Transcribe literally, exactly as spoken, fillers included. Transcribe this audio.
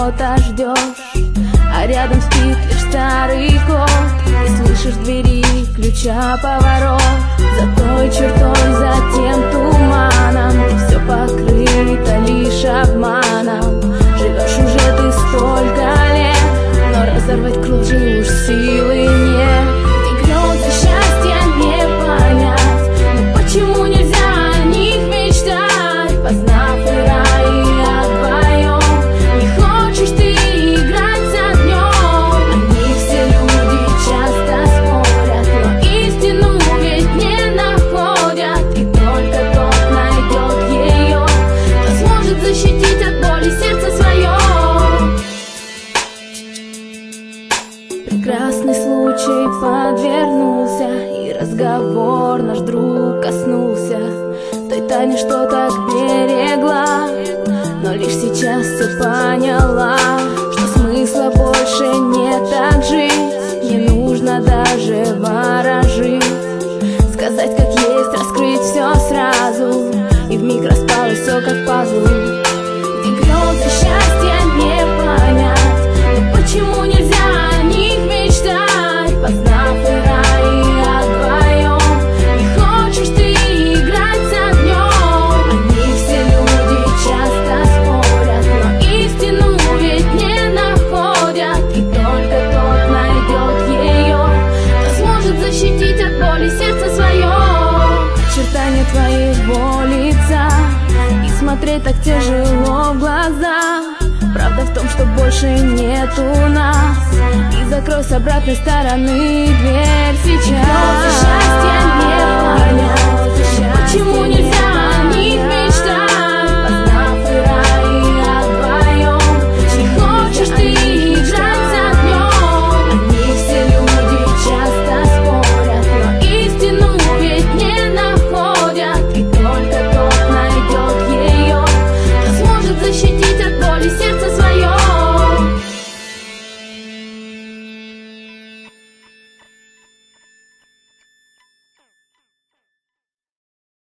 кого-то ждешь, а рядом спит лишь старый кот. И слышишь в двери ключа поворот. За той чертой, за тем туманом ты все покрыто лишь обманом. Живешь уже ты столько лет, но разорвать кружи уж силы нет. Где грезы счастья не понять, но почему нельзя о них мечтать? Познав и рай, и вдвоем не хочешь ты играть с огнем. Они все люди часто спорят, но истину ведь не находят. И только тот найдет ее, кто сможет защитить от боли сердце свое. Прекрасный случай подвернулся, и разговор наш друг коснулся той тайны, что так берегла, но лишь сейчас все поняла, что смысла больше нет так жить. Не нужно даже ворожить, сказать как есть, раскрыть все сразу, и вмиг распалось все как пазл. Где грезы счастья не понять, но почему нельзя о них мечтать? Познав и рай, и вдвоем не хочешь ты играть с огнем. Они все люди часто спорят, но истину ведь не находят. И только тот найдет ее, кто сможет защитить от боли сердце свое. Очертания твоего лица, и смотреть так тяжело в глаза. Правда в том, что больше нету нас, и закрой с обратной стороны дверь сейчас.